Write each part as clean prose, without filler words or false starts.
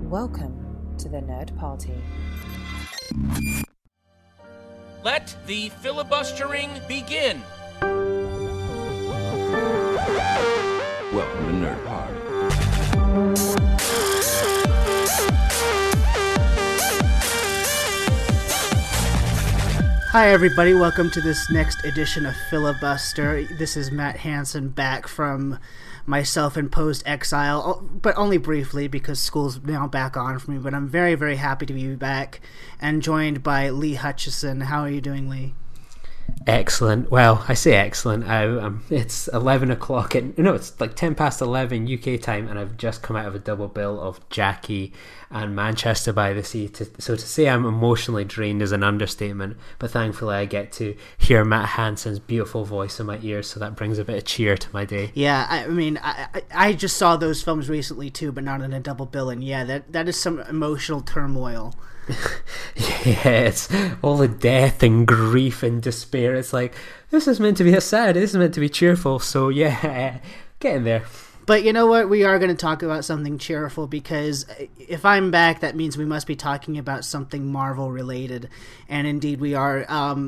Welcome to the Nerd Party. Let the filibustering begin. Welcome to Nerd Party. Hi everybody, welcome to this next edition of Filibuster. This is Matt Hansen back from my self-imposed exile, but only briefly because school's now back on for me, but I'm very, very happy to be back and joined by Lee Hutchison. How are you doing, Lee? Excellent. Well, I say excellent. It's 11 o'clock. It's like 10 past 11 UK time, and I've just come out of a double bill of Jackie and Manchester by the Sea. So to say I'm emotionally drained is an understatement, but thankfully I get to hear Matt Hansen's beautiful voice in my ears, so that brings a bit of cheer to my day. Yeah, I mean, I just saw those films recently too, but not in a double bill, and yeah, that is some emotional turmoil. Yeah, it's all the death and grief and despair. It's like, this is meant to be sad, this is meant to be cheerful, so yeah, get in there. But you know what? We are going to talk about something cheerful because if I'm back, that means we must be talking about something Marvel related. And indeed we are.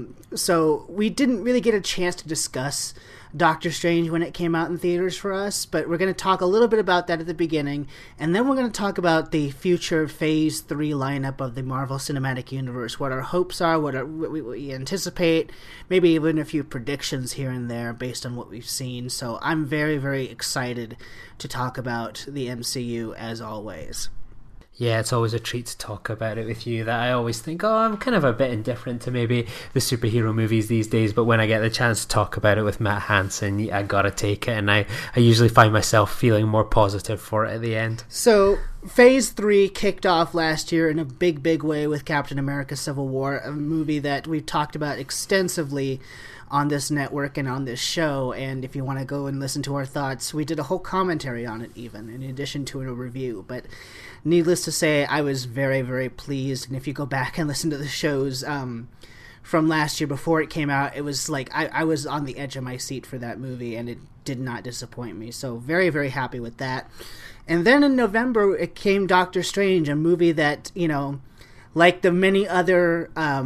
So we didn't really get a chance to discuss Doctor Strange when it came out in theaters for us, but we're going to talk a little bit about that at the beginning, and then we're going to talk about the future Phase 3 lineup of the Marvel Cinematic Universe, what our hopes are, what we anticipate, maybe even a few predictions here and there based on what we've seen. So I'm very, very excited to talk about the MCU as always. Yeah, it's always a treat to talk about it with you. That I always think, I'm kind of a bit indifferent to maybe the superhero movies these days, but when I get the chance to talk about it with Matt Hansen, I gotta take it, and I usually find myself feeling more positive for it at the end. So, Phase 3 kicked off last year in a big, big way with Captain America Civil War, a movie that we've talked about extensively on this network and on this show, and if you want to go and listen to our thoughts, we did a whole commentary on it even, in addition to a review. But needless to say, I was very, very pleased, and if you go back and listen to the shows from last year before it came out, it was like I was on the edge of my seat for that movie, and it did not disappoint me, so very, very happy with that. And then in November, it came Doctor Strange, a movie that, like the many other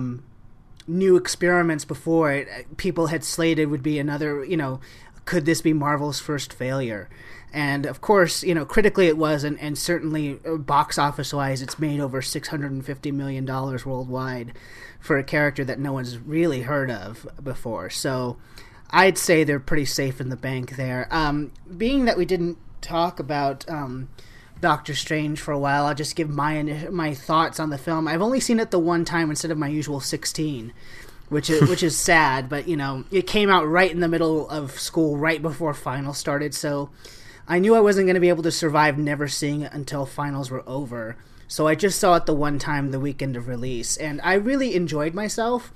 new experiments before it, people had slated would be another, could this be Marvel's first failure? And of course, critically it wasn't, and certainly box office wise, it's made over $650 million worldwide for a character that no one's really heard of before. So I'd say they're pretty safe in the bank there. Being that we didn't talk about Doctor Strange for a while, I'll just give my thoughts on the film. I've only seen it the one time instead of my usual 16, which is sad, but it came out right in the middle of school, right before finals started, so I knew I wasn't going to be able to survive never seeing it until finals were over. So I just saw it the one time the weekend of release, and I really enjoyed myself.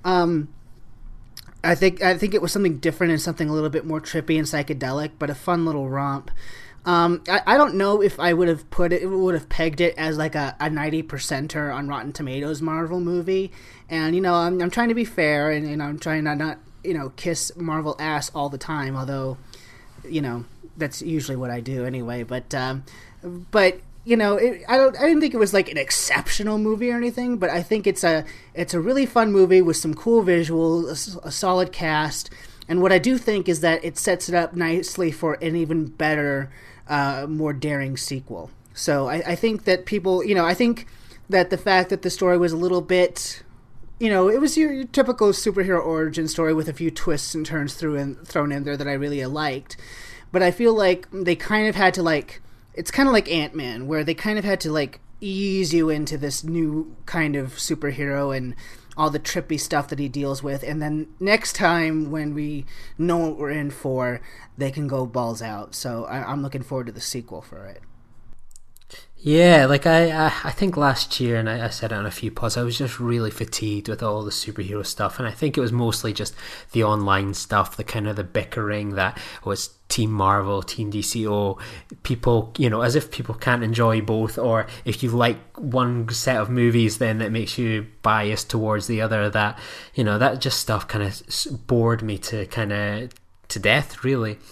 I think it was something different and something a little bit more trippy and psychedelic, but a fun little romp. I don't know if I would have pegged it as like a 90%er on Rotten Tomatoes Marvel movie. And, I'm trying to be fair, and, I'm trying to not, kiss Marvel ass all the time, although, that's usually what I do anyway. But I didn't think it was like an exceptional movie or anything, but I think it's a really fun movie with some cool visuals, a solid cast. And what I do think is that it sets it up nicely for an even better, more daring sequel. So I think that people, I think that the fact that the story was a little bit, it was your typical superhero origin story with a few twists and turns thrown in there that I really liked. But I feel like they kind of had to it's kind of like Ant-Man, where they kind of had to ease you into this new kind of superhero and all the trippy stuff that he deals with, and then next time when we know what we're in for, they can go balls out. So I'm looking forward to the sequel for it. Yeah, I think last year, and I said it on a few pods, I was just really fatigued with all the superhero stuff, and I think it was mostly just the online stuff, the kind of the bickering that was Team Marvel, Team DCO, people, as if people can't enjoy both, or if you like one set of movies, then that makes you biased towards the other. That, that just stuff kind of bored me to death, really.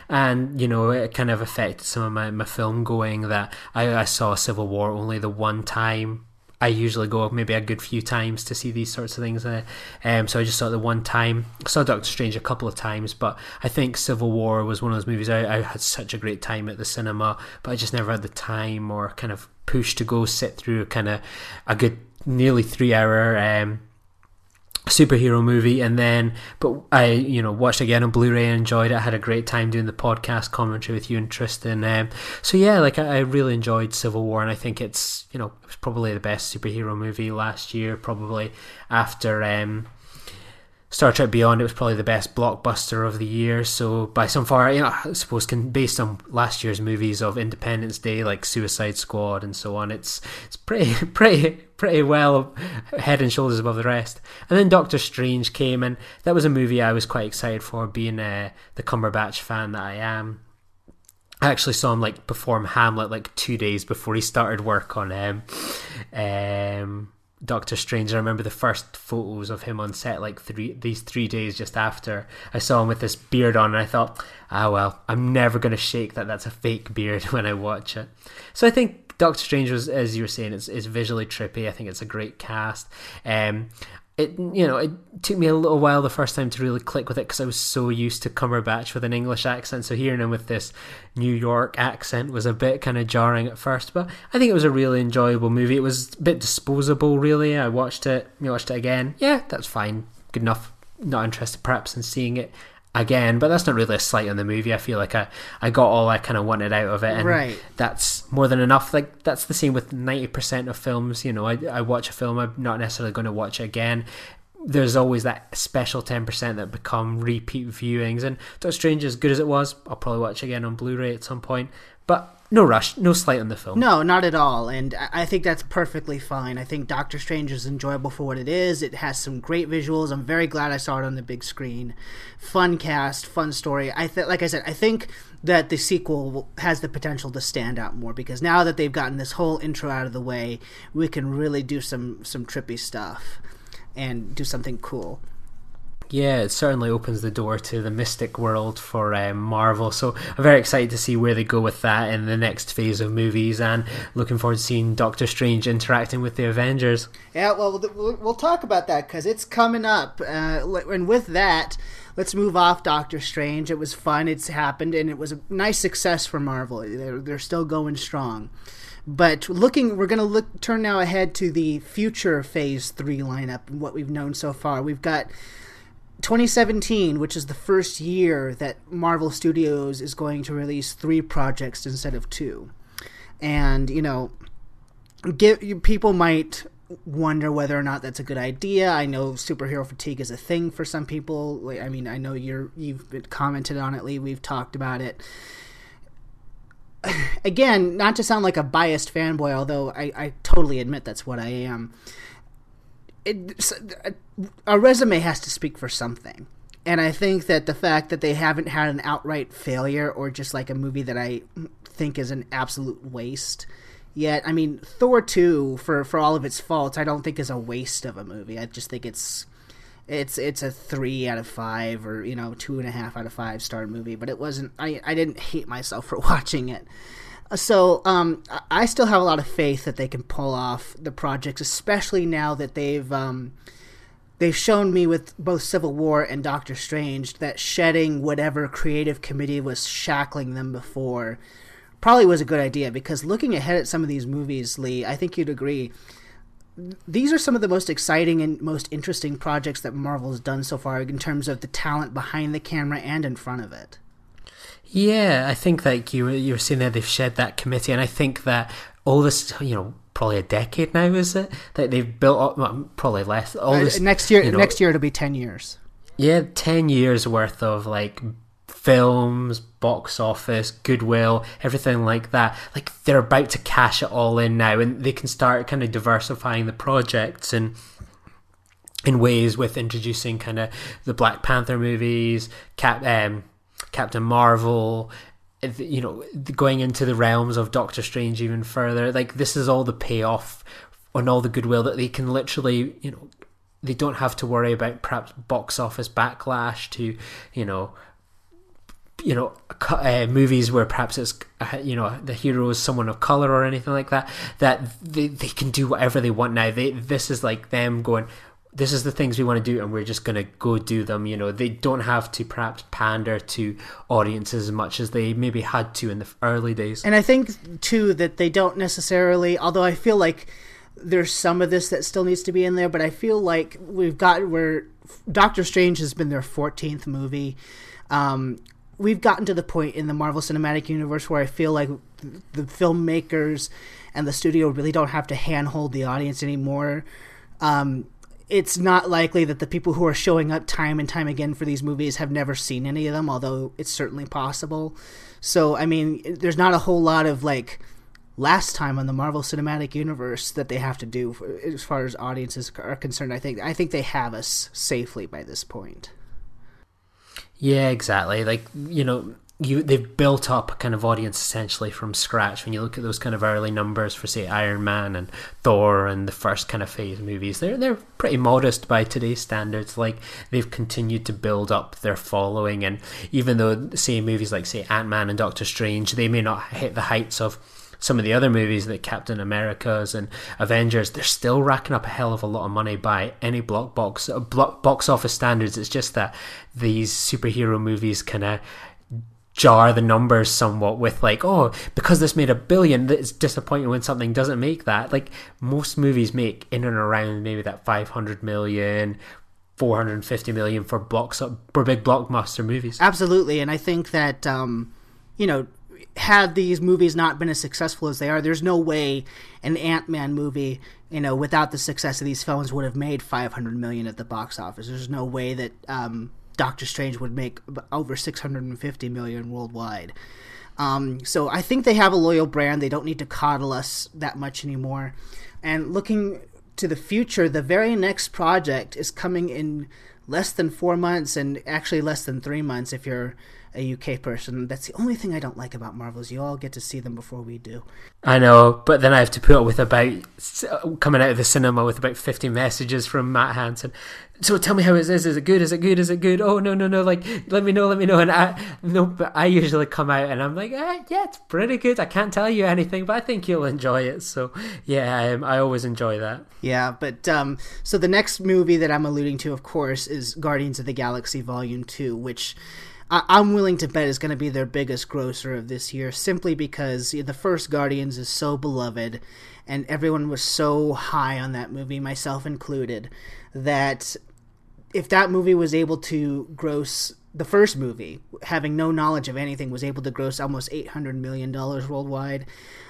and it kind of affected some of my film going, that I saw Civil War only the one time. I usually go maybe a good few times to see these sorts of things. So I just saw it the one time. I saw Doctor Strange a couple of times, but I think Civil War was one of those movies I had such a great time at the cinema, but I just never had the time or kind of push to go sit through kind of a good nearly 3-hour superhero movie. And then but I watched again on Blu-ray and enjoyed it. I had a great time doing the podcast commentary with you and Tristan. So yeah, like I really enjoyed Civil War, and I think it's it was probably the best superhero movie last year, probably after Star Trek Beyond. It was probably the best blockbuster of the year. So by some far, I suppose based on last year's movies of Independence Day, like Suicide Squad and so on, it's pretty well head and shoulders above the rest. And then Doctor Strange came, and that was a movie I was quite excited for, being the Cumberbatch fan that I am. I actually saw him perform Hamlet 2 days before he started work on Doctor Strange. I remember the first photos of him on set these 3 days just after. I saw him with this beard on, and I thought, well, I'm never going to shake that's a fake beard when I watch it. So I think Doctor Strange was, as you were saying, it's visually trippy. I think it's a great cast. It took me a little while the first time to really click with it, because I was so used to Cumberbatch with an English accent, so hearing him with this New York accent was a bit kind of jarring at first, but I think it was a really enjoyable movie. It was a bit disposable, really. I watched it again. Yeah, that's fine, good enough. Not interested perhaps in seeing it again, but that's not really a slight on the movie. I feel like I got all I kind of wanted out of it, and right. That's more than enough. That's the same with 90% of films. I watch a film, I'm not necessarily going to watch it again. There's always that special 10% that become repeat viewings, and Doctor Strange, as good as it was, I'll probably watch again on Blu-ray at some point, but no rush, no slight on the film. No, not at all, and I think that's perfectly fine. I think Doctor Strange is enjoyable for what it is. It has some great visuals. I'm very glad I saw it on the big screen. Fun cast, fun story. Like I said, I think that the sequel has the potential to stand out more, because now that they've gotten this whole intro out of the way, we can really do some trippy stuff and do something cool. Yeah, it certainly opens the door to the mystic world for Marvel, so I'm very excited to see where they go with that in the next phase of movies, and looking forward to seeing Doctor Strange interacting with the Avengers. Yeah, well, we'll talk about that, because it's coming up, and with that, let's move off Doctor Strange. It was fun, it's happened, and it was a nice success for Marvel. They're still going strong. But we're going to turn now ahead to the future Phase 3 lineup and what we've known so far. We've got 2017, which is the first year that Marvel Studios is going to release 3 projects instead of 2. And, people might wonder whether or not that's a good idea. I know superhero fatigue is a thing for some people. I mean, I know you've commented on it, Lee. We've talked about it. Again, not to sound like a biased fanboy, although I totally admit that's what I am. A resume has to speak for something, and I think that the fact that they haven't had an outright failure or just like a movie that I think is an absolute waste yet. I mean, Thor 2, for all of its faults, I don't think is a waste of a movie. I just think it's a 3 out of 5 or 2.5 out of 5 star movie, but it wasn't. I didn't hate myself for watching it. So I still have a lot of faith that they can pull off the projects, especially now that they've shown me with both Civil War and Doctor Strange that shedding whatever creative committee was shackling them before probably was a good idea, because looking ahead at some of these movies, Lee, I think you'd agree, these are some of the most exciting and most interesting projects that Marvel's done so far in terms of the talent behind the camera and in front of it. Yeah, I think that you were saying that they've shed that committee, and I think that all this, probably a decade now, is it, that they've built up, well, probably less. All this, next year it'll be 10 years. Yeah, 10 years worth of films, box office, goodwill, everything like that. They're about to cash it all in now, and they can start kind of diversifying the projects and in ways with introducing kind of the Black Panther movies, Captain Marvel, going into the realms of Doctor Strange even further. This is all the payoff on all the goodwill that they can literally, they don't have to worry about perhaps box office backlash to, movies where perhaps it's the hero is someone of color or anything like that, that they can do whatever they want now. This is like them going, this is the things we want to do and we're just going to go do them. They don't have to perhaps pander to audiences as much as they maybe had to in the early days. And I think too that they don't necessarily, although I feel like there's some of this that still needs to be in there, but I feel like where Doctor Strange has been their 14th movie. We've gotten to the point in the Marvel Cinematic Universe where I feel like the filmmakers and the studio really don't have to handhold the audience anymore. It's not likely that the people who are showing up time and time again for these movies have never seen any of them, although it's certainly possible. So, I mean, there's not a whole lot of, last time on the Marvel Cinematic Universe that they have to do as far as audiences are concerned. I think they have us safely by this point. Yeah, exactly. They've built up a kind of audience essentially from scratch. When you look at those kind of early numbers for, say, Iron Man and Thor and the first kind of phase movies, they're pretty modest by today's standards. They've continued to build up their following, and even though, say, movies like, say, Ant-Man and Doctor Strange, they may not hit the heights of some of the other movies like Captain America's and Avengers, they're still racking up a hell of a lot of money by any box office standards. It's just that these superhero movies kind of jar the numbers somewhat with because this made $1 billion, it's disappointing when something doesn't make that. Most movies make in and around maybe that 500 million, 450 million for big blockbuster movies. Absolutely. And I think that had these movies not been as successful as they are, there's no way an Ant-Man movie, without the success of these films, would have made 500 million at the box office. There's no way that Doctor Strange would make over 650 million worldwide. So I think they have a loyal brand. They don't need to coddle us that much anymore. And looking to the future, the very next project is coming in less than 4 months, and actually less than 3 months if you're a UK person. That's the only thing I don't like about Marvel, is you all get to see them before we do. I know, but then I have to put up with coming out of the cinema with about 50 messages from Matt Hansen. So tell me how it is. Is it good? Is it good? Is it good? Oh, no. Let me know. And I usually come out and I'm like, yeah, it's pretty good. I can't tell you anything, but I think you'll enjoy it. So yeah, I always enjoy that. Yeah, but so the next movie that I'm alluding to, of course, is Guardians of the Galaxy Volume 2, which I'm willing to bet is going to be their biggest grosser of this year, simply because the first Guardians is so beloved and everyone was so high on that movie, myself included, that if that movie was able to gross, the first movie, having no knowledge of anything, was able to gross almost $800 million worldwide,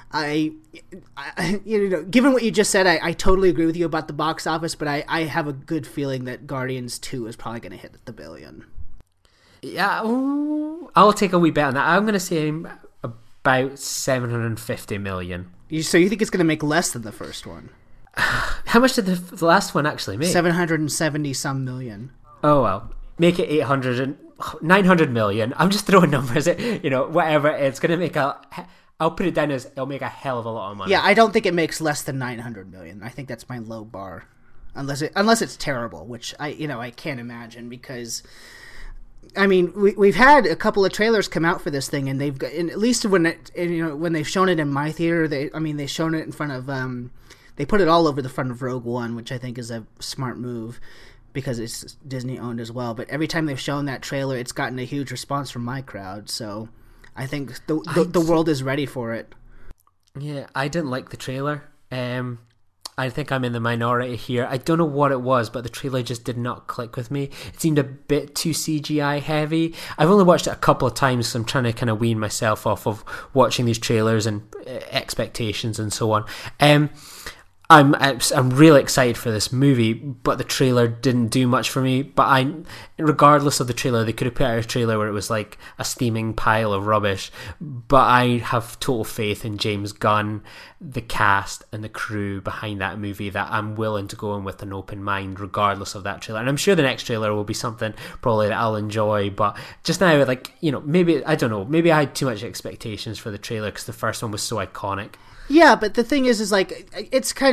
given what you just said, I totally agree with you about the box office, but I have a good feeling that Guardians 2 is probably going to hit the $1 billion. Yeah, I'll take a wee bet on that. I'm going to say about 750 million. So you think it's going to make less than the first one? How much did the last one actually make? 770 some million. Oh well, make it 900 million. I'm just throwing numbers. Whatever. It's going to make I'll put it down as it'll make a hell of a lot of money. Yeah, I don't think it makes less than 900 million. I think that's my low bar, unless it's terrible, which I can't imagine, because I mean, we've had a couple of trailers come out for this thing, and they've got, at least when they've shown it in my theater, they've shown it in front of they put it all over the front of Rogue One, which I think is a smart move because it's Disney owned as well. But every time they've shown that trailer, it's gotten a huge response from my crowd. So I think the world is ready for it. Yeah, I didn't like the trailer. I think I'm in the minority here. I don't know what it was, but the trailer just did not click with me. It seemed a bit too CGI heavy. I've only watched it a couple of times, so I'm trying to kind of wean myself off of watching these trailers and expectations and so on. I'm really excited for this movie, but the trailer didn't do much for me. But regardless of the trailer, they could have put out a trailer where it was like a steaming pile of rubbish. But I have total faith in James Gunn, the cast and the crew behind that movie, that I'm willing to go in with an open mind regardless of that trailer. And I'm sure the next trailer will be something probably that I'll enjoy. But just now, maybe, I don't know, maybe I had too much expectations for the trailer because the first one was so iconic. Yeah, but the thing is like, it's kind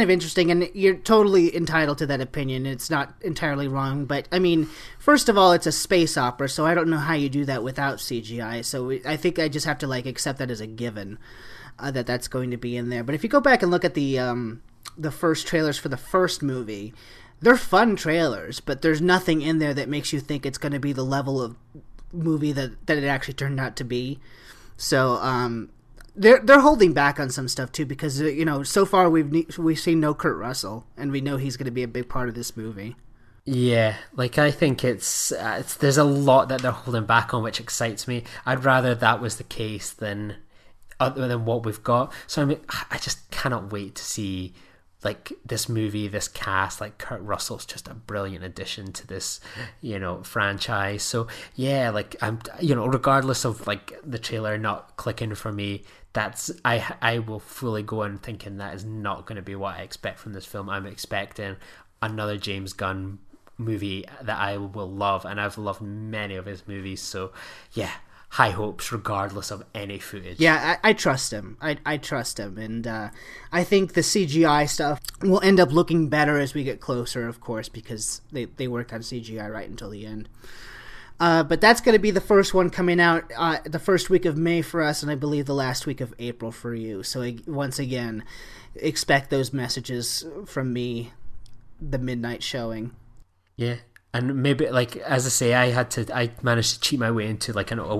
of interesting, and you're totally entitled to that opinion. It's not entirely wrong, but I mean, first of all, it's a space opera, so I don't know how you do that without CGI. So I think I just have to accept that as a given, that that's going to be in there. But if you go back and look at the first trailers for the first movie, they're fun trailers, but there's nothing in there that makes you think it's going to be the level of movie that it actually turned out to be. So they're holding back on some stuff too, because so far we've seen no Kurt Russell, and we know he's going to be a big part of this movie. Yeah, I think it's there's a lot that they're holding back on, which excites me. I'd rather that was the case than what we've got. So I just cannot wait to see this movie, this cast. Kurt Russell's just a brilliant addition to this, franchise. So yeah, I'm, regardless of the trailer not clicking for me, I will fully go in thinking that is not going to be what I expect from this film. I'm expecting another James Gunn movie that I will love, and I've loved many of his movies. So yeah, high hopes regardless of any footage. Yeah, I trust him. I trust him, and I think the CGI stuff will end up looking better as we get closer, of course, because they worked on CGI right until the end. But that's going to be the first one coming out the first week of May for us, and I believe the last week of April for you. So once again, expect those messages from me, the midnight showing. Yeah. And maybe, as I say, I managed to cheat my way into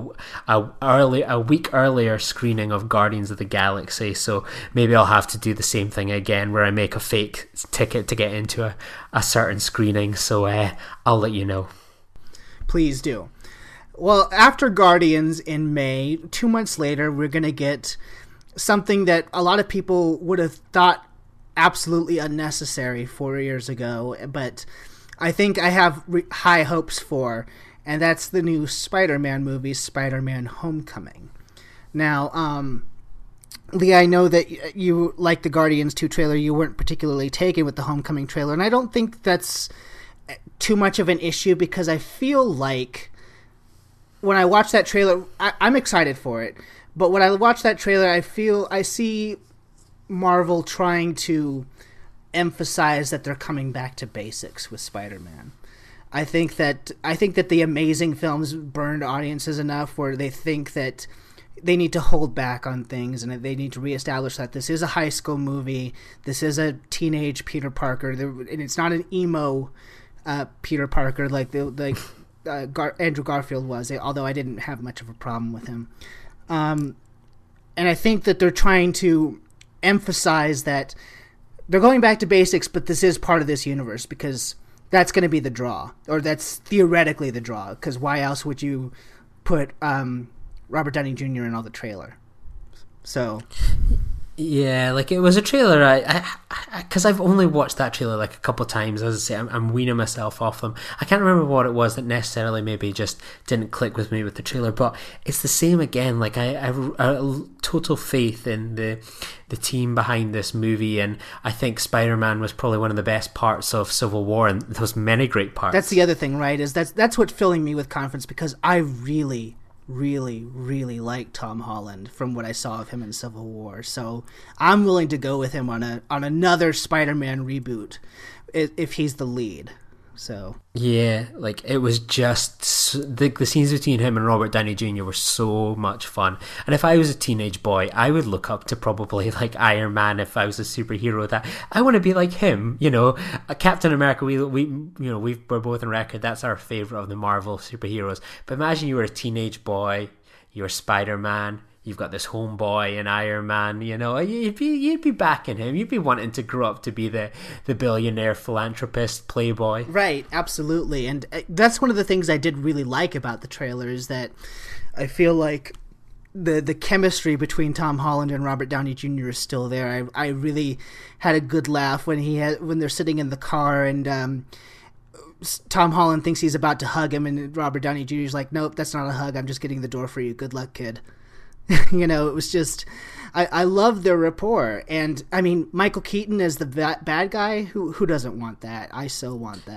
a week earlier screening of Guardians of the Galaxy. So maybe I'll have to do the same thing again, where I make a fake ticket to get into a certain screening. So I'll let you know. Please do. Well, after Guardians in May, 2 months later, we're going to get something that a lot of people would have thought absolutely unnecessary 4 years ago, but I think I have high hopes for, and that's the new Spider-Man movie, Spider-Man Homecoming. Now, Lee, I know that you, like the Guardians 2 trailer, you weren't particularly taken with the Homecoming trailer, and I don't think that's too much of an issue, because I feel like when I watch that trailer, I'm excited for it, but when I watch that trailer, I see Marvel trying to emphasize that they're coming back to basics with Spider-Man. I think that the Amazing films burned audiences enough where they think that they need to hold back on things, and they need to reestablish that this is a high school movie. This is a teenage Peter Parker, and it's not an emo Peter Parker like Andrew Garfield was, although I didn't have much of a problem with him. And I think that they're trying to emphasize that they're going back to basics, but this is part of this universe, because that's going to be the draw, or that's theoretically the draw, because why else would you put Robert Downey Jr. in all the trailer? So yeah, it was a trailer. I because I've only watched that trailer a couple of times. As I say, I'm weaning myself off them. I can't remember what it was that necessarily maybe just didn't click with me with the trailer. But it's the same again. I have a total faith in the team behind this movie, and I think Spider-Man was probably one of the best parts of Civil War, and there was many great parts. That's the other thing, right? Is that's what's filling me with confidence, because I really like Tom Holland from what I saw of him in Civil War. So I'm willing to go with him on another Spider-Man reboot if he's the lead. So yeah, it was just the scenes between him and Robert Downey Jr. were so much fun. And if I was a teenage boy, I would look up to probably Iron Man if I was a superhero. That I want to be like him, Captain America. We're both on record. That's our favorite of the Marvel superheroes. But imagine you were a teenage boy, you're Spider-Man. You've got this homeboy and Iron Man, you'd be backing him. You'd be wanting to grow up to be the billionaire philanthropist playboy. Right, absolutely. And that's one of the things I did really like about the trailer, is that I feel like the chemistry between Tom Holland and Robert Downey Jr. is still there. I really had a good laugh when they're sitting in the car and Tom Holland thinks he's about to hug him, and Robert Downey Jr. is like, nope, that's not a hug. I'm just getting the door for you. Good luck, kid. It was just, I love their rapport. And I mean, Michael Keaton as the bad guy, who doesn't want that? I so want that.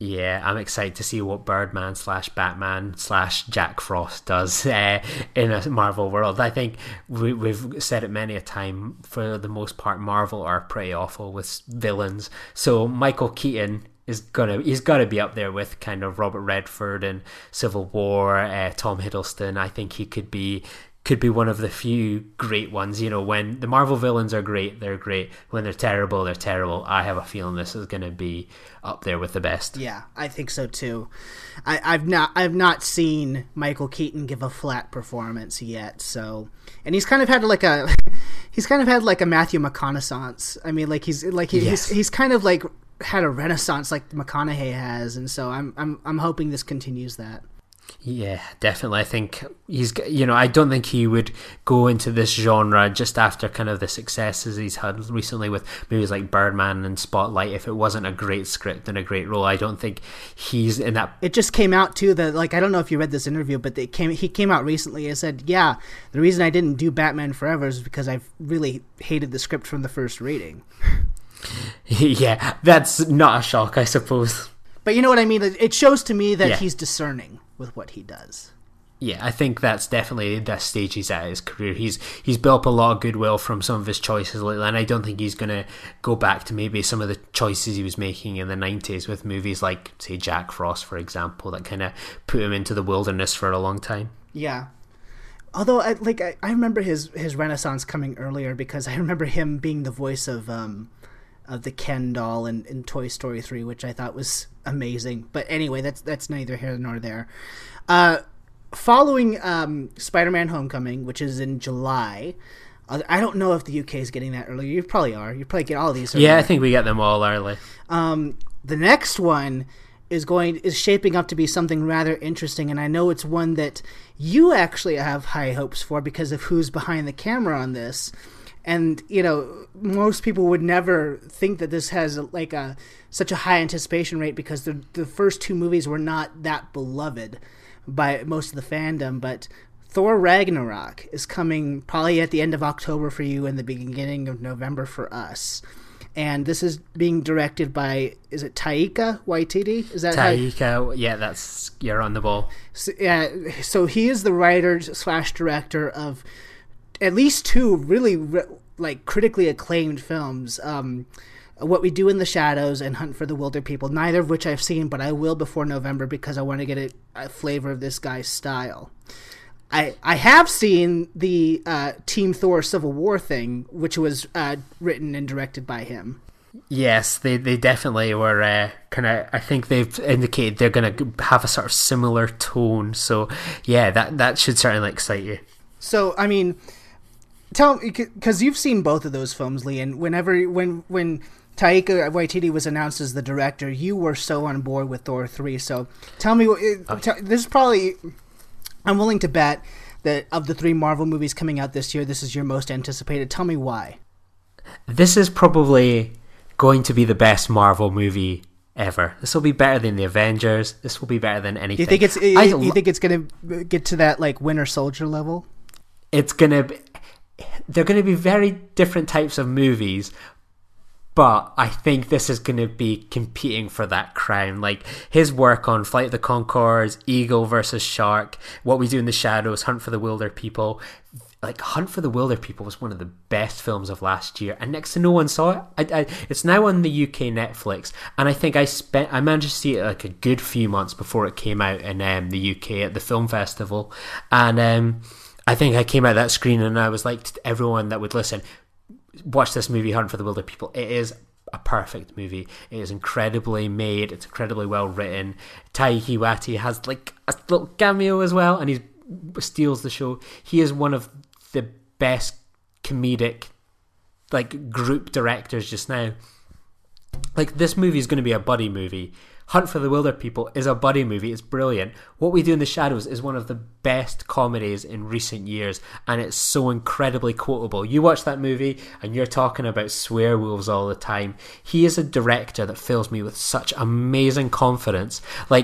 Yeah, I'm excited to see what Birdman / Batman / Jack Frost does in a Marvel world. I think we've said it many a time, for the most part, Marvel are pretty awful with villains. So Michael Keaton he's got to be up there with kind of Robert Redford in Civil War, Tom Hiddleston. I think he could be one of the few great ones. You know, when the Marvel villains are great, they're great. When they're terrible, they're terrible. I have a feeling this is going to be up there with the best. Yeah, I think so too. I've not seen Michael Keaton give a flat performance yet. So, and he's kind of had like a Matthew McConaughey. I mean, like he's kind of like had a renaissance like McConaughey has, and so I'm hoping this continues that. Yeah, definitely. I think I don't think he would go into this genre just after kind of the successes he's had recently with movies like Birdman and Spotlight. If it wasn't a great script and a great role, I don't think he's in that. It just came out too that, like, I don't know if you read this interview, but he came out recently and said, yeah, the reason I didn't do Batman Forever is because I really hated the script from the first reading. Yeah, that's not a shock, I suppose. But you know what I mean? It shows to me that he's discerning with what he does. Yeah, I think that's definitely the stage he's at in his career. He's built up a lot of goodwill from some of his choices lately, and I don't think he's going to go back to maybe some of the choices he was making in the 90s with movies like, say, Jack Frost, for example, that kind of put him into the wilderness for a long time. Yeah. Although, I remember his renaissance coming earlier, because I remember him being the voice of the Ken doll in Toy Story 3, which I thought was amazing. But anyway, that's neither here nor there. Following Spider-Man Homecoming, which is in July, I don't know if the UK is getting that early. You probably are. You probably get all of these early. Yeah, I think we get them all early. The next one is shaping up to be something rather interesting, and I know it's one that you actually have high hopes for because of who's behind the camera on this. And, you know, most people would never think that this has such a high anticipation rate, because the first two movies were not that beloved by most of the fandom. But Thor Ragnarok is coming probably at the end of October for you and the beginning of November for us. And this is being directed by, is it Taika Waititi? Is that Taika? Yeah, you're on the ball. So he is the writer / director of at least two really critically acclaimed films, What We Do in the Shadows and Hunt for the Wilder People, neither of which I've seen, but I will before November because I want to get a flavor of this guy's style. I have seen the Team Thor Civil War thing, which was written and directed by him. Yes, they definitely were kind of. I think they've indicated they're going to have a sort of similar tone. So yeah, that should certainly excite you. So I mean, tell me, because you've seen both of those films, Lee, and when Taika Waititi was announced as the director, you were so on board with Thor 3. So tell me, this is probably, I'm willing to bet that of the three Marvel movies coming out this year, this is your most anticipated. Tell me why. This is probably going to be the best Marvel movie ever. This will be better than the Avengers. This will be better than anything. You think it's going to get to that like Winter Soldier level? They're going to be very different types of movies, but I think this is going to be competing for that crown. Like his work on Flight of the Conchords, Eagle versus Shark, What We Do in the Shadows, Hunt for the Wilder People. Like Hunt for the Wilder People was one of the best films of last year, and next to no one saw it. It's now on the UK Netflix, and I think I managed to see it like a good few months before it came out in the UK at the film festival, and I think I came out of that screen and I was like to everyone that would listen, watch this movie, Hunt for the Wilder People. It is a perfect movie. It is incredibly made. It's incredibly well written. Taika Waititi has like a little cameo as well, and he steals the show. He is one of the best comedic like group directors just now. Like this movie is going to be a buddy movie. Hunt for the Wilder People is a buddy movie. It's brilliant. What We Do in the Shadows is one of the best comedies in recent years, and it's so incredibly quotable. You watch that movie and you're talking about swearwolves all the time. He is a director that fills me with such amazing confidence. Like,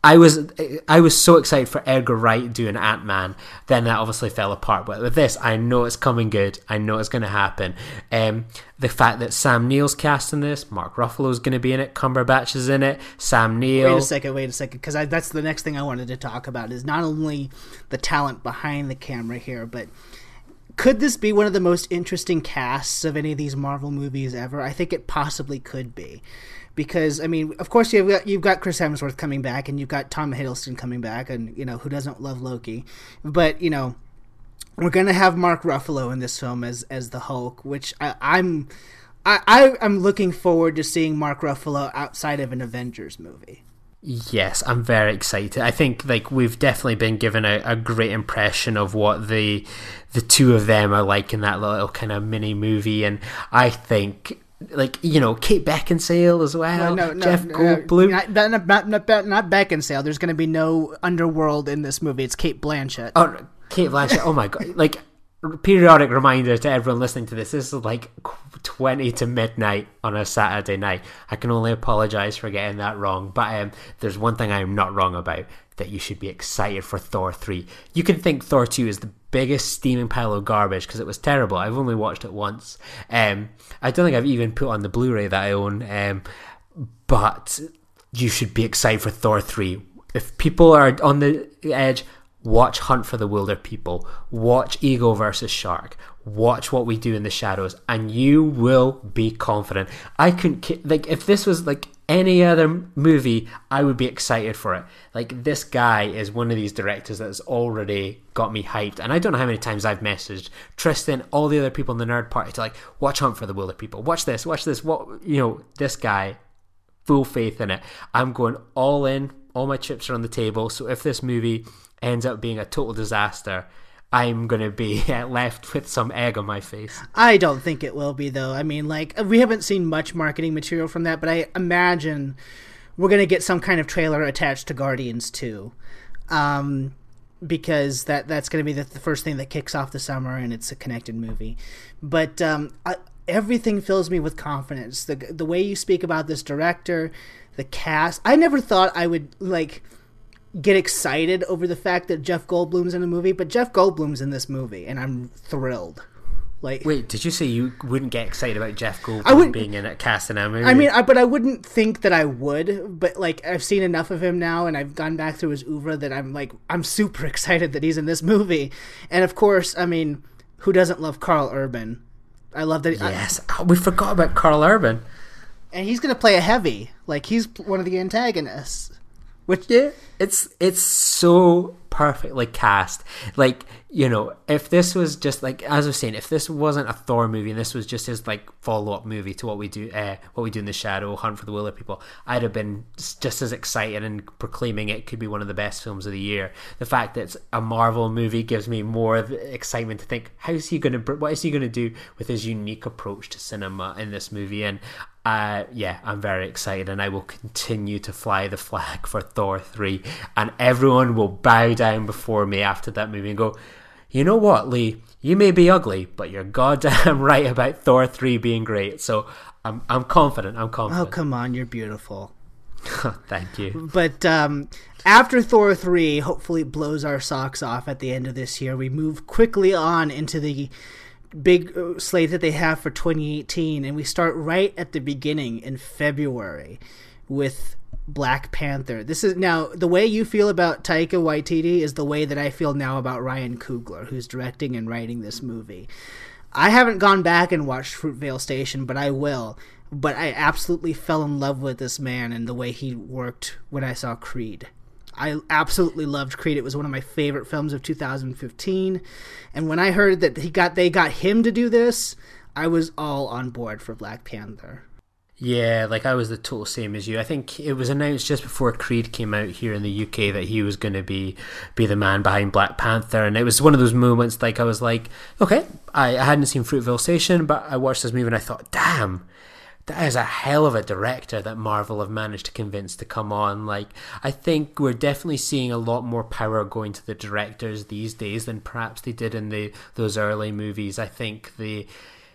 I was so excited for Edgar Wright doing Ant-Man. Then that obviously fell apart. But with this, I know it's coming good. I know it's going to happen. The fact that Sam Neill's cast in this, Mark Ruffalo's going to be in it, Cumberbatch is in it, Sam Neill. Wait a second, because that's the next thing I wanted to talk about is not only the talent behind the camera here, but could this be one of the most interesting casts of any of these Marvel movies ever? I think it possibly could be. Because, I mean, of course you've got Chris Hemsworth coming back, and you've got Tom Hiddleston coming back, and, you know, who doesn't love Loki? But, you know, we're going to have Mark Ruffalo in this film as the Hulk, which I'm looking forward to seeing Mark Ruffalo outside of an Avengers movie. Yes, I'm very excited. I think like we've definitely been given a great impression of what the two of them are like in that little kind of mini movie, and I think, like, you know, Kate Beckinsale as well. Jeff Goldblum. Not Beckinsale. There's going to be no underworld in this movie. It's Kate Blanchett. Oh, Kate Blanchett. Oh my god! Like, periodic reminder to everyone listening to this. This is like 20 to midnight on a Saturday night. I can only apologize for getting that wrong. But there's one thing I am not wrong about. That you should be excited for Thor 3. You can think Thor 2 is the biggest steaming pile of garbage because it was terrible. I've only watched it once. I don't think I've even put on the Blu-ray that I own. But you should be excited for Thor 3. If people are on the edge, watch Hunt for the Wilder People. Watch Ego versus Shark. Watch What We Do in the Shadows, and you will be confident. I couldn't, like, if this was like any other movie, I would be excited for it. Like, this guy is one of these directors that has already got me hyped, and I don't know how many times I've messaged Tristan, all the other people in the nerd party, to like, watch Hunt for the Wilder People. Watch this. What, you know, this guy, full faith in it. I'm going all in. All my chips are on the table. So if this movie ends up being a total disaster, I'm going to be left with some egg on my face. I don't think it will be, though. I mean, like, we haven't seen much marketing material from that, but I imagine we're going to get some kind of trailer attached to Guardians 2. Because that's going to be the first thing that kicks off the summer, and it's a connected movie. But everything fills me with confidence. The way you speak about this director, the cast. I never thought I would, like, get excited over the fact that Jeff Goldblum's in a movie, but Jeff Goldblum's in this movie, and I'm thrilled. Like, wait, did you say you wouldn't get excited about Jeff Goldblum being in a cast in a movie? I mean, but I wouldn't think that I would. But like, I've seen enough of him now, and I've gone back through his oeuvre that I'm super excited that he's in this movie. And of course, I mean, who doesn't love Karl Urban? I love that. Yes, we forgot about Karl Urban, and he's going to play a heavy. Like, he's one of the antagonists. Which, yeah, it's so perfectly cast. Like, you know, if this was just like, as I was saying, if this wasn't a Thor movie and this was just his like follow-up movie to what we do in the Shadow, Hunt for the Wilder People, I'd have been just as excited and proclaiming it could be one of the best films of the year. The fact that it's a Marvel movie gives me more excitement to think, what is he going to do with his unique approach to cinema in this movie? And yeah, I'm very excited, and I will continue to fly the flag for Thor 3, and everyone will bow down before me after that movie and go, you know what, Lee, you may be ugly, but you're goddamn right about Thor 3 being great. So I'm confident. Oh, come on, you're beautiful. Thank you. But after Thor 3 hopefully blows our socks off at the end of this year, we move quickly on into the big slate that they have for 2018, and we start right at the beginning in February with Black Panther. This is now the way you feel about Taika Waititi is the way that I feel now about Ryan Coogler, who's directing and writing this movie. I haven't gone back and watched Fruitvale Station, but I will. But I absolutely fell in love with this man and the way he worked when I saw Creed. I absolutely loved Creed. It was one of my favorite films of 2015. And when I heard that they got him to do this, I was all on board for Black Panther. Yeah, like I was the total same as you. I think it was announced just before Creed came out here in the UK that he was going to be the man behind Black Panther, and it was one of those moments like I was like, okay, I hadn't seen Fruitvale Station, but I watched this movie and I thought, damn, that is a hell of a director that Marvel have managed to convince to come on. Like, I think we're definitely seeing a lot more power going to the directors these days than perhaps they did in those early movies. I think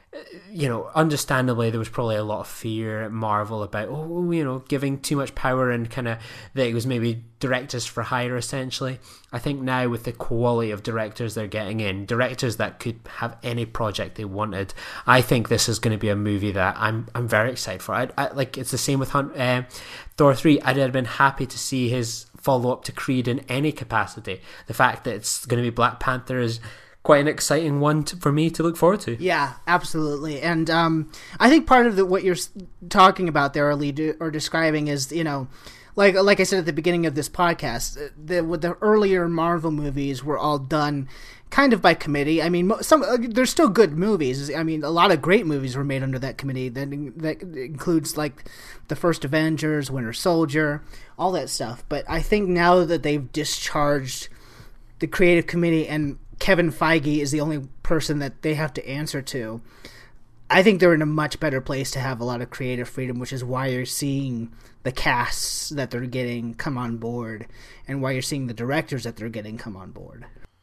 understandably there was probably a lot of fear at Marvel about, giving too much power and kind of that it was maybe directors for hire, essentially. I think now with the quality of directors they're getting in, directors that could have any project they wanted, I think this is going to be a movie that I'm very excited for. I like, it's the same with Thor 3. I'd have been happy to see his follow-up to Creed in any capacity. The fact that it's going to be Black Panther is quite an exciting one for me to look forward to. Yeah, absolutely. And I think part of what you're talking about there, or describing, is, like I said at the beginning of this podcast, with the earlier Marvel movies were all done kind of by committee. I mean, there's still good movies. I mean, a lot of great movies were made under that committee. That includes like the first Avengers, Winter Soldier, all that stuff. But I think now that they've discharged the creative committee and Kevin Feige is the only person that they have to answer to, I think they're in a much better place to have a lot of creative freedom, which is why you're seeing the casts that they're getting come on board and why you're seeing the directors that they're getting come on board.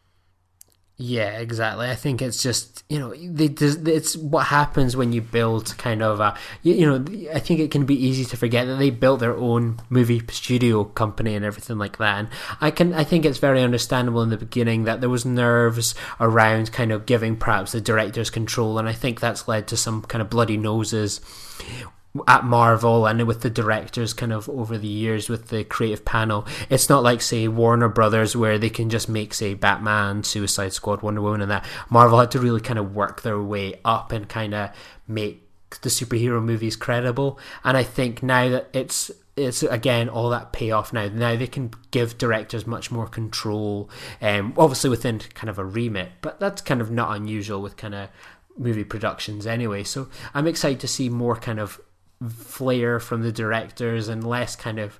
Yeah, exactly. I think it's just, it's what happens when you build kind of I think it can be easy to forget that they built their own movie studio company and everything like that. And I think it's very understandable in the beginning that there was nerves around kind of giving perhaps the directors control, and I think that's led to some kind of bloody noses at Marvel and with the directors kind of over the years with the creative panel. It's not like, say, Warner Brothers, where they can just make, say, Batman, Suicide Squad, Wonder Woman and that. Marvel had to really kind of work their way up and kind of make the superhero movies credible. And I think now that it's again all that payoff now they can give directors much more control, obviously within kind of a remit, but that's kind of not unusual with kind of movie productions anyway. So I'm excited to see more kind of flair from the directors and less kind of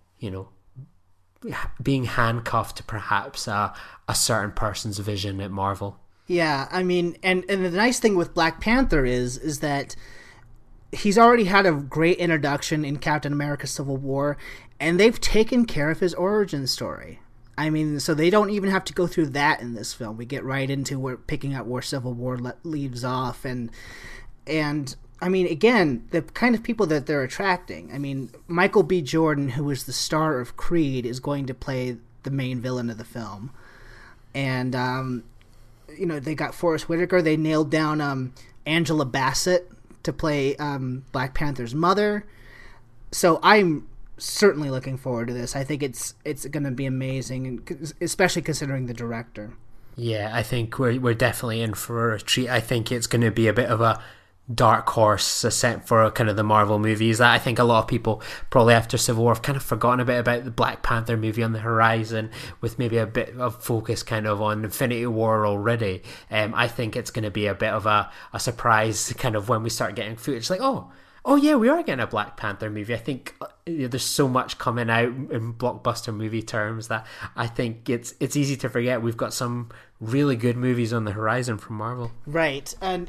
being handcuffed to perhaps a certain person's vision at Marvel. Yeah, I mean, and the nice thing with Black Panther is that he's already had a great introduction in Captain America Civil War, and they've taken care of his origin story. I mean, so they don't even have to go through that in this film. We get right into picking up where Civil War leaves off, and I mean, again, the kind of people that they're attracting. I mean, Michael B. Jordan, who is the star of Creed, is going to play the main villain of the film. And, they got Forrest Whitaker. They nailed down Angela Bassett to play Black Panther's mother. So I'm certainly looking forward to this. I think it's going to be amazing, especially considering the director. Yeah, I think we're definitely in for a treat. I think it's going to be a bit of a dark horse set for kind of the Marvel movies. I think a lot of people probably after Civil War have kind of forgotten a bit about the Black Panther movie on the horizon, with maybe a bit of focus kind of on Infinity War already. I think it's going to be a bit of a surprise kind of when we start getting footage like, oh yeah, we are getting a Black Panther movie. I think there's so much coming out in blockbuster movie terms that I think it's easy to forget we've got some really good movies on the horizon from Marvel. Right. And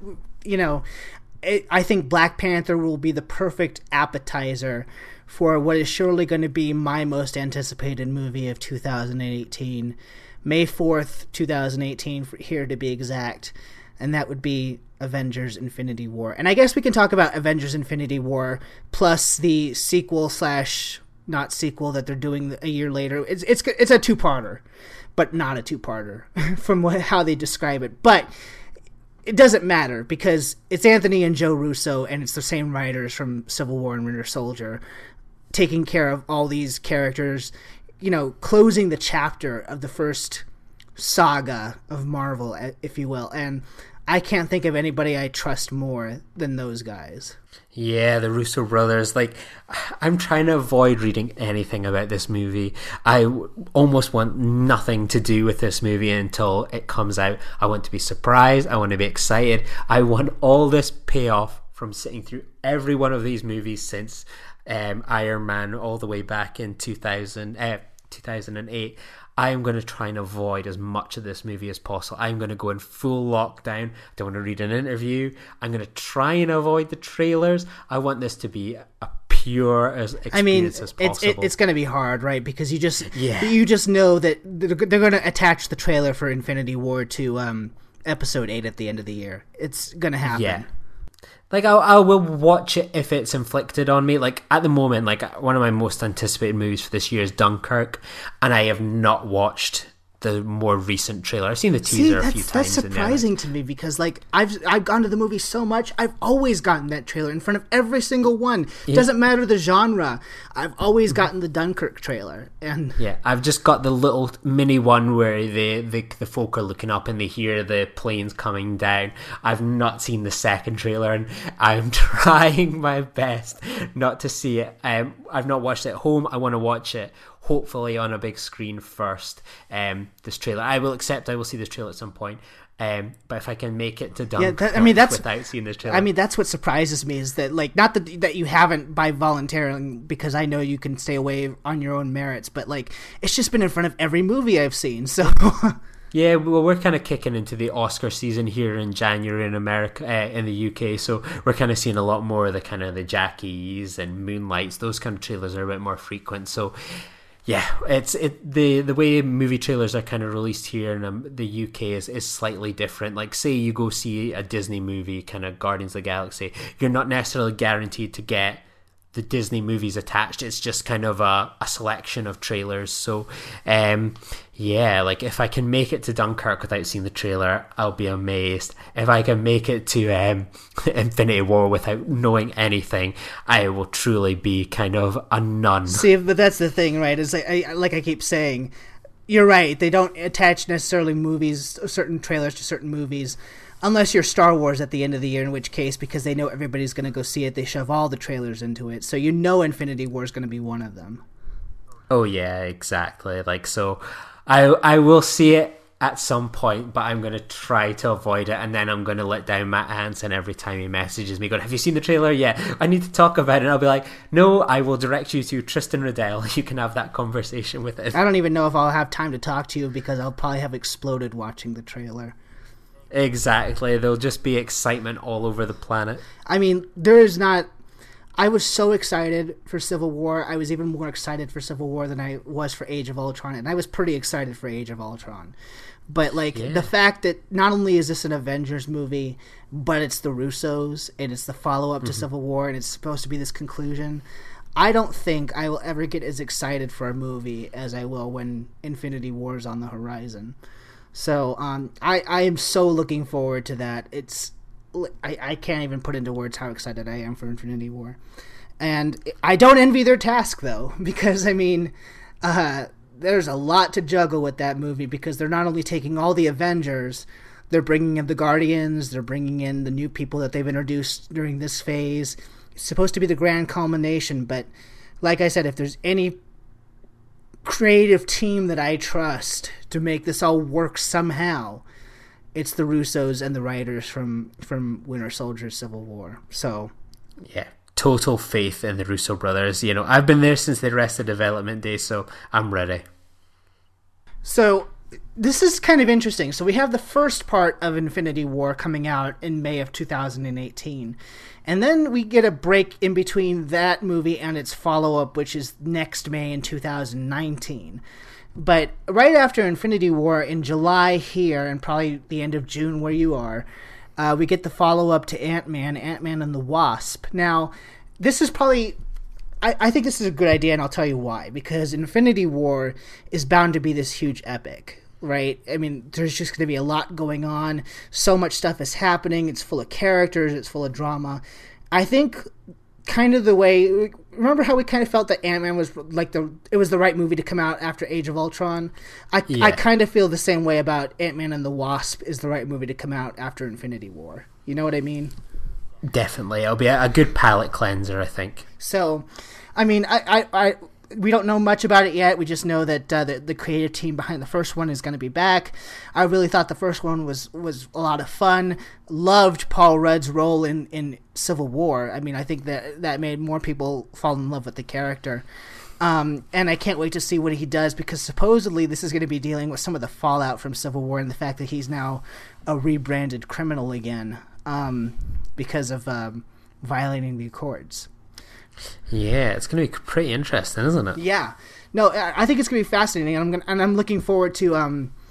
I think Black Panther will be the perfect appetizer for what is surely going to be my most anticipated movie of 2018. May 4th, 2018, here to be exact. And that would be Avengers Infinity War. And I guess we can talk about Avengers Infinity War plus the sequel / not sequel that they're doing a year later. It's a two-parter, but not a two-parter from how they describe it. But it doesn't matter because it's Anthony and Joe Russo, and it's the same writers from Civil War and Winter Soldier taking care of all these characters, closing the chapter of the first saga of Marvel, if you will. And I can't think of anybody I trust more than those guys. Yeah, the Russo brothers. Like, I'm trying to avoid reading anything about this movie. I almost want nothing to do with this movie until it comes out. I want to be surprised. I want to be excited. I want all this payoff from sitting through every one of these movies since Iron Man all the way back in 2008. I am going to try and avoid as much of this movie as possible. I'm going to go in full lockdown. I don't want to read an interview. I'm going to try and avoid the trailers. I want this to be a pure experience as possible. It's going to be hard, right? Because you just know that they're going to attach the trailer for Infinity War to Episode 8 at the end of the year. It's gonna happen. Yeah. Like, I will watch it if it's inflicted on me. Like, at the moment, like, one of my most anticipated movies for this year is Dunkirk, and I have not watched the more recent trailer. I've seen the teaser a few times. That's surprising to me because, like, I've gone to the movie so much. I've always gotten that trailer in front of every single one. It doesn't matter the genre. I've always gotten the Dunkirk trailer. And yeah, I've just got the little mini one where the folk are looking up and they hear the planes coming down. I've not seen the second trailer, and I'm trying my best not to see it. I've not watched it at home. I want to watch it hopefully on a big screen first. This trailer, I will see this trailer at some point. But if I can make it to Dunkirk without seeing this trailer, I mean, that's what surprises me is that, like, not that you haven't by volunteering, because I know you can stay away on your own merits, but like, it's just been in front of every movie I've seen. So yeah, well, we're kind of kicking into the Oscar season here in January in America, in the UK. So we're kind of seeing a lot more of the kind of the Jackies and Moonlights. Those kind of trailers are a bit more frequent. So yeah, the way movie trailers are kind of released here in the UK is slightly different. Like, say you go see a Disney movie, kind of Guardians of the Galaxy, you're not necessarily guaranteed to get the Disney movies attached. It's just kind of a selection of trailers. So yeah, like, if I can make it to Dunkirk without seeing the trailer, I'll be amazed. If I can make it to Infinity War without knowing anything, I will truly be kind of a nun. See, but that's the thing, right? Is like I keep saying, you're right. They don't attach necessarily certain trailers to certain movies, unless you're Star Wars at the end of the year, in which case, because they know everybody's going to go see it, they shove all the trailers into it. So you know Infinity War is going to be one of them. Oh yeah, exactly. Like, so I will see it at some point, but I'm going to try to avoid it, and then I'm going to let down Matt Hansen every time he messages me going, have you seen the trailer? Yeah, I need to talk about it. And I'll be like, no, I will direct you to Tristan Riddell. You can have that conversation with him. I don't even know if I'll have time to talk to you, because I'll probably have exploded watching the trailer. Exactly. There'll just be excitement all over the planet. I mean, I was so excited for Civil War. I was even more excited for Civil War than I was for Age of Ultron, and I was pretty excited for Age of Ultron. But, like, the fact that not only is this an Avengers movie, but it's the Russos, and it's the follow-up to Civil War, and it's supposed to be this conclusion, I don't think I will ever get as excited for a movie as I will when Infinity War is on the horizon. So I am so looking forward to that. I can't even put into words how excited I am for Infinity War. And I don't envy their task, though, because, I mean, there's a lot to juggle with that movie, because they're not only taking all the Avengers, they're bringing in the Guardians, they're bringing in the new people that they've introduced during this phase. It's supposed to be the grand culmination, but like I said, if there's any creative team that I trust to make this all work somehow, it's the Russos and the writers from Winter Soldier: Civil War. So yeah, total faith in the Russo brothers. You know, I've been there since the Arrested Development days, so I'm ready. So this is kind of interesting. So we have the first part of Infinity War coming out in May of 2018. And then we get a break in between that movie and its follow-up, which is next May in 2019. But right after Infinity War, in July here, and probably the end of June where you are, we get the follow-up to Ant-Man and the Wasp. Now, this is probably... I think this is a good idea, and I'll tell you why. Because Infinity War is bound to be this huge epic, right? I mean, there's just going to be a lot going on. So much stuff is happening. It's full of characters. It's full of drama. I think kind of the way... Remember how we kind of felt that Ant-Man was like it was the right movie to come out after Age of Ultron? I kind of feel the same way about Ant-Man and the Wasp is the right movie to come out after Infinity War. You know what I mean? Definitely. It'll be a good palate cleanser, I think. So, I mean, we don't know much about it yet. We just know that the creative team behind the first one is going to be back. I really thought the first one was a lot of fun. Loved Paul Rudd's role in Civil War. I mean, I think that made more people fall in love with the character. And I can't wait to see what he does, because supposedly this is going to be dealing with some of the fallout from Civil War and the fact that he's now a rebranded criminal again because of violating the Accords. Yeah, it's going to be pretty interesting, isn't it? Yeah. No, I think it's going to be fascinating, and I'm looking forward to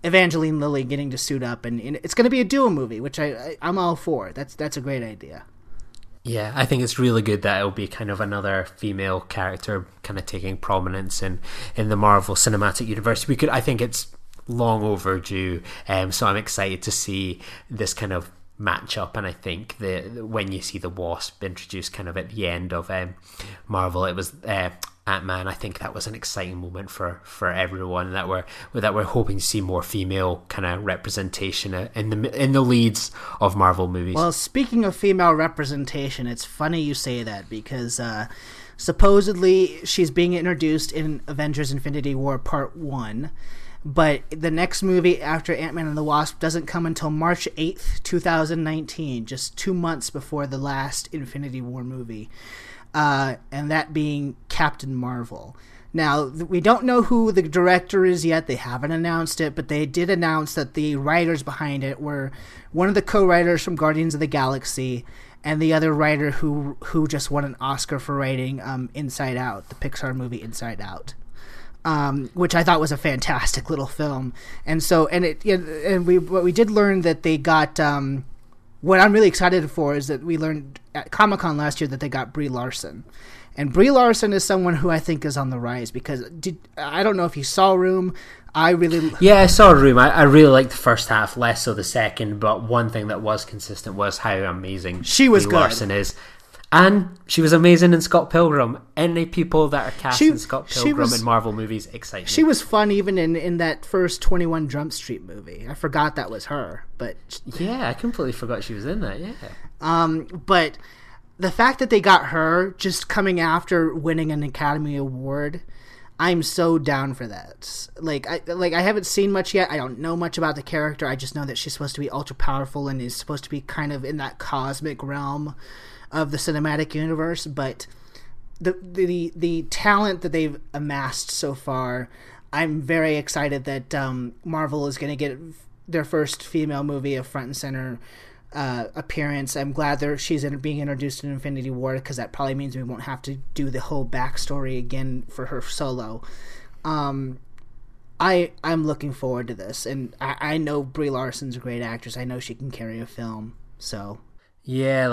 Evangeline Lilly getting to suit up, and it's going to be a duo movie, which I'm all for. That's a great idea. Yeah, I think it's really good that it'll be kind of another female character kind of taking prominence in the Marvel Cinematic Universe. I think it's long overdue, so I'm excited to see this kind of matchup. And I think when you see the Wasp introduced kind of at the end of Marvel, it was Ant-Man. I think that was an exciting moment for everyone, that we're hoping to see more female kind of representation in the leads of Marvel movies. Well, speaking of female representation, it's funny you say that, because supposedly she's being introduced in Avengers Infinity War Part 1, but the next movie after Ant-Man and the Wasp doesn't come until March 8th, 2019, just 2 months before the last Infinity War movie. And that being Captain Marvel. Now, we don't know who the director is yet. They haven't announced it, but they did announce that the writers behind it were one of the co-writers from Guardians of the Galaxy, and the other writer who just won an Oscar for writing Inside Out, the Pixar movie Inside Out, which I thought was a fantastic little film. And we did learn that they got. What I'm really excited for is that we learned at Comic-Con last year that they got Brie Larson. And Brie Larson is someone who I think is on the rise, because I don't know if you saw Room. I saw Room. I really liked the first half, less so the second, but one thing that was consistent was how amazing Brie Larson is. And she was amazing in Scott Pilgrim. Any people that are cast in Scott Pilgrim in Marvel movies, exciting. She was fun even in that first 21 Jump Street movie. I forgot that was her. But yeah, I completely forgot she was in that, yeah. But the fact that they got her just coming after winning an Academy Award, I'm so down for that. I haven't seen much yet. I don't know much about the character. I just know that she's supposed to be ultra powerful and is supposed to be kind of in that cosmic realm of the cinematic universe, but the talent that they've amassed so far, I'm very excited that Marvel is going to get their first female movie of front and center appearance. I'm glad she's being introduced in Infinity War, because that probably means we won't have to do the whole backstory again for her solo. I'm looking forward to this, and I know Brie Larson's a great actress. I know she can carry a film, so. Yeah,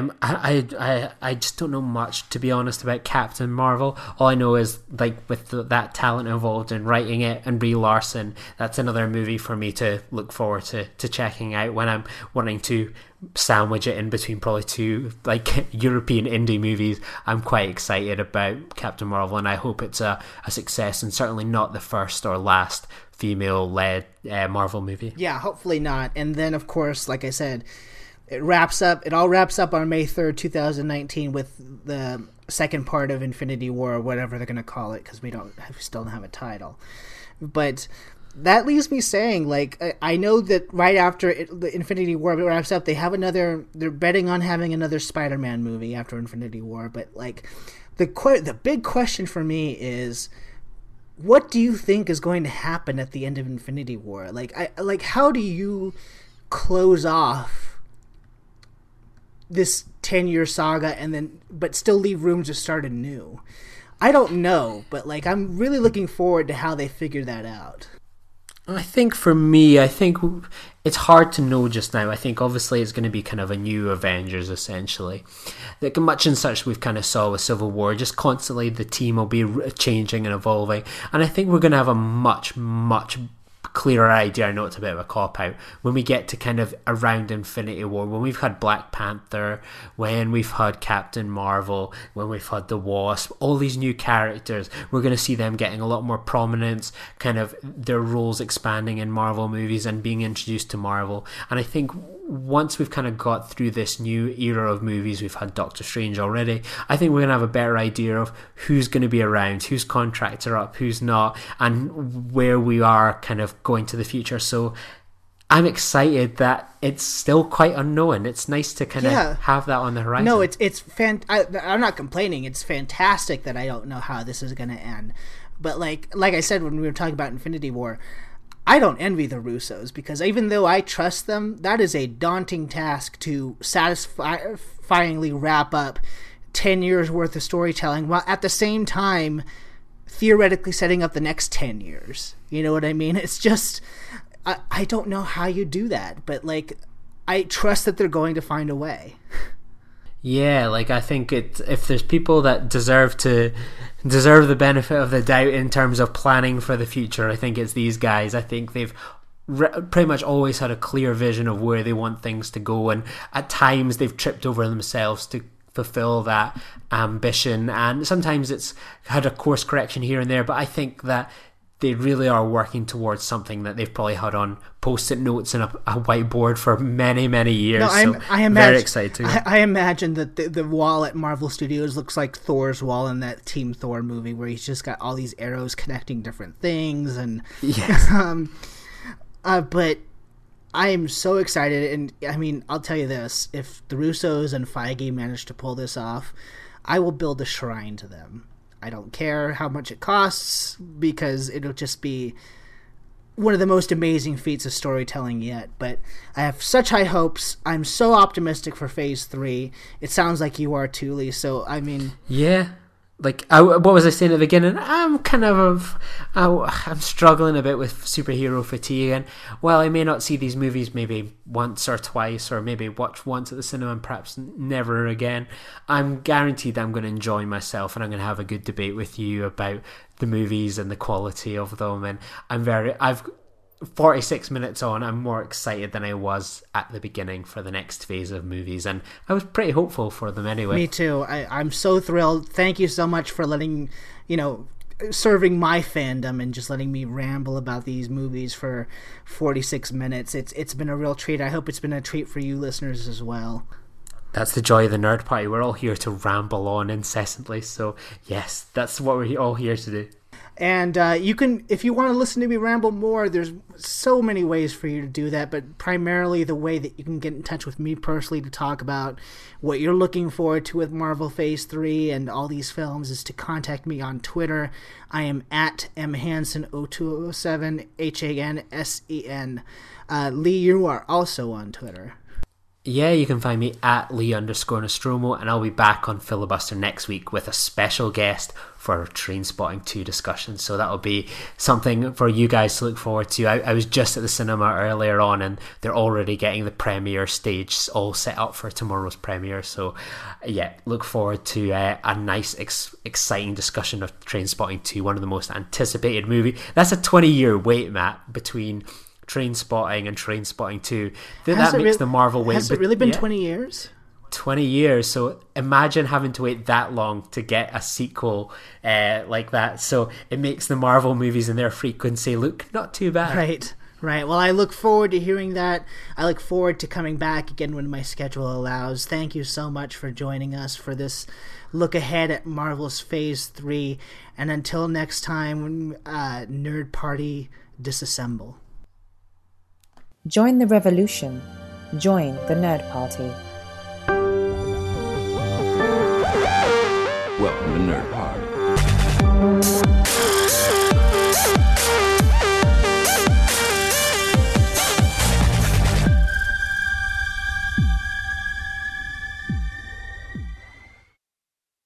I just don't know much, to be honest, about Captain Marvel. All I know is, with that talent involved in writing it, and Brie Larson, that's another movie for me to look forward to checking out when I'm wanting to sandwich it in between probably two European indie movies. I'm quite excited about Captain Marvel, and I hope it's a success, and certainly not the first or last female-led Marvel movie. Yeah, hopefully not. And then, of course, like I said, it all wraps up on May 3rd, 2019 with the second part of Infinity War, or whatever they're going to call it, because we still don't have a title. But that leaves me saying, I know that right after the Infinity War wraps up, they're betting on having another Spider-Man movie after Infinity War. But the big question for me is, what do you think is going to happen at the end of Infinity War? How do you close off this 10-year saga but still leave room to start anew? I don't know, but I'm really looking forward to how they figure that out. I think for me, it's hard to know just now. I think obviously it's going to be kind of a new Avengers, essentially. Much and such we've kind of saw with Civil War, just constantly the team will be changing and evolving. And I think we're going to have a much, much clearer idea. I know it's a bit of a cop-out when we get to kind of around Infinity War, when we've had Black Panther, when we've had Captain Marvel, when we've had the Wasp, all these new characters, we're going to see them getting a lot more prominence, kind of their roles expanding in Marvel movies and being introduced to Marvel. And I think once we've kind of got through this new era of movies, we've had Doctor Strange already, I think we're going to have a better idea of who's going to be around, whose contracts are up, who's not, and where we are kind of going to the future. So I'm excited that it's still quite unknown. It's nice to kind of have that on the horizon. No, I'm not complaining. It's fantastic that I don't know how this is going to end. But like I said when we were talking about Infinity War, I don't envy the Russos, because even though I trust them, that is a daunting task to satisfyingly wrap up 10 years worth of storytelling, while at the same time theoretically setting up the next 10 years. You know what I mean? It's just, I don't know how you do that, but like, I trust that they're going to find a way. Yeah, like I think if there's people that deserve the benefit of the doubt in terms of planning for the future, I think it's these guys. I think they've pretty much always had a clear vision of where they want things to go, and at times they've tripped over themselves to fulfill that ambition, and sometimes it's had a course correction here and there, but I think that they really are working towards something that they've probably had on post-it notes and a whiteboard for many, many years. No, I imagine, very exciting. I imagine that the wall at Marvel Studios looks like Thor's wall in that Team Thor movie, where he's just got all these arrows connecting different things, and yes. But I am so excited, and I mean, I'll tell you this: if the Russos and Feige manage to pull this off, I will build a shrine to them. I don't care how much it costs, because it'll just be one of the most amazing feats of storytelling yet. But I have such high hopes. I'm so optimistic for Phase 3. It sounds like you are too, Lee. So, I mean... Yeah. Like, what was I saying at the beginning? I'm I'm struggling a bit with superhero fatigue, and while I may not see these movies maybe once or twice, or maybe watch once at the cinema and perhaps never again, I'm guaranteed that I'm going to enjoy myself, and I'm going to have a good debate with you about the movies and the quality of them. And I've 46 minutes on, I'm more excited than I was at the beginning for the next phase of movies, and I was pretty hopeful for them anyway. Me too. I'm so thrilled. Thank you so much for serving my fandom and just letting me ramble about these movies for 46 minutes. It's been a real treat. I hope it's been a treat for you listeners as well. That's the joy of the Nerd Party. We're all here to ramble on incessantly, so yes, that's what we're all here to do. And you can, if you want to listen to me ramble more, there's so many ways for you to do that, but primarily the way that you can get in touch with me personally to talk about what you're looking forward to with Marvel Phase 3 and all these films is to contact me on Twitter. I am at mhansen0207, HANSEN. Lee, you are also on Twitter. Yeah, you can find me at Lee_Nostromo, and I'll be back on Filibuster next week with a special guest for our Trainspotting 2 discussion. So that'll be something for you guys to look forward to. I was just at the cinema earlier on, and they're already getting the premiere stage all set up for tomorrow's premiere. So yeah, look forward to a nice, exciting discussion of Trainspotting 2, one of the most anticipated movies. That's a 20-year wait, Matt, between Trainspotting and Trainspotting 2. That makes the Marvel wait. Has it really been 20 years? 20 years. So imagine having to wait that long to get a sequel like that. So it makes the Marvel movies and their frequency look not too bad. Right. Well, I look forward to hearing that. I look forward to coming back again when my schedule allows. Thank you so much for joining us for this look ahead at Marvel's Phase 3. And until next time, Nerd Party disassemble. Join the revolution. Join the Nerd Party. Welcome to Nerd Party.